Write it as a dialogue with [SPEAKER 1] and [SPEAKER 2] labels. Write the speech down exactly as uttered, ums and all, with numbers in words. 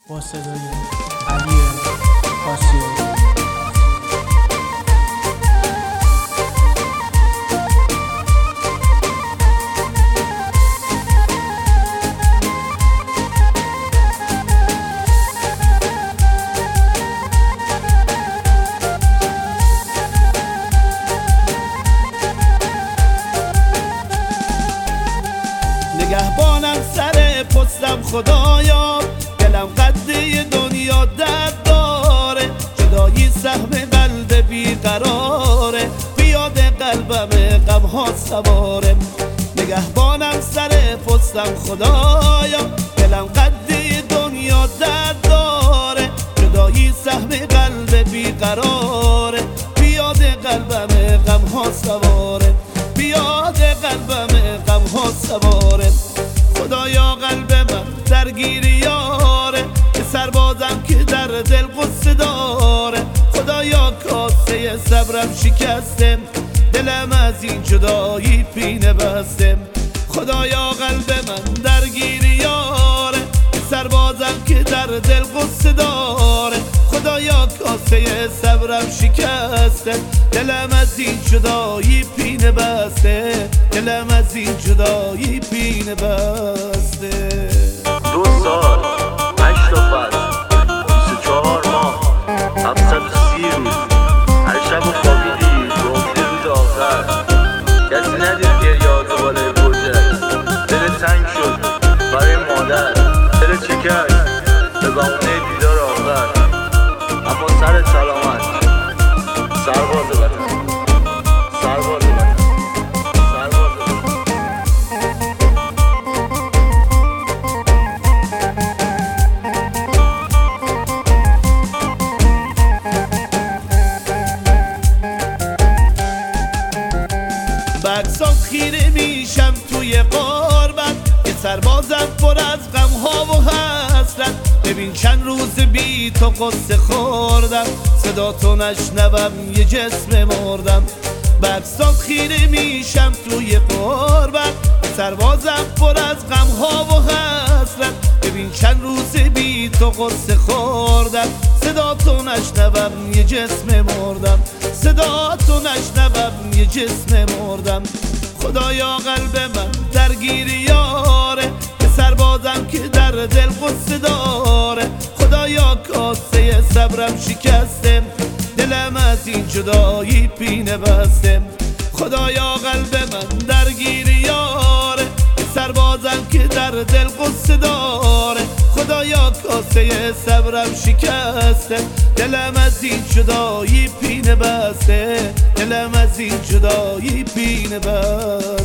[SPEAKER 1] با صدای علی آسیایی.
[SPEAKER 2] نگهبانم سر پستم خدایا، دلم قده دنیا درد داره، جدایی سهم قلب بیقراره، بیاد قلبم غم ها سواره. نگهبانم سر پستم خدایا، دلم قده دنیا درد داره، جدایی سهم قلب بیقراره، بیاد قلبم غم ها سواره، بیاد قلبم غم ها سواره. خدایا قلب من درگیر یاره، که سربازم که در دل قصه داره. خدایا کاسه صبرم شکسته، دلم از این جدایی پینه بسته. خدایا قلب من درگیر یاره، که سربازم که در دل قصه داره. خدایا کاسه صبرم شکسته، دلم از این جدایی پینه بسته، دلم از این جدایی پینه بسته.
[SPEAKER 3] دو سال هشت فصل بیست و چهار ماه هفتصد و سی روز، هر شب و خوابیدی گفتی روز آخر. کسی ندید گریات بالای برجت، دل تنگ شد برای مادر، دل چکش به بهونه دیدار آخر. اما سر سلامت سرباز وطن، سرباز وطن، سرباز وطن.
[SPEAKER 2] بکسان خیره میشم توی قربت، که سربازم پر از غم ها و حسرت. ببین چند روز بی تو قصه خوردم، صدا تو نشنوم یه جسم مردم. بکسان خیره میشم توی قربت، که سربازم پر از غم ها و حسرت. ببین چند روز بی تو قصه خوردم، صدا تو نشنوم یه جسم مردم، صدا تو نشنوم یه جسم مردم. خدایا قلب من درگیر یاره، که سربازم که در دل قصه داره. خدایا کاسه صبرم شکسته، دلم از این جدایی پینه بسته. خدایا قلب من درگیر یاره، که سربازم که در دل قصه داره. خدایا کاسه صبرم شکسته، دلم از این جدایی پینه بسته، دلم از این جدایی پینه بسته.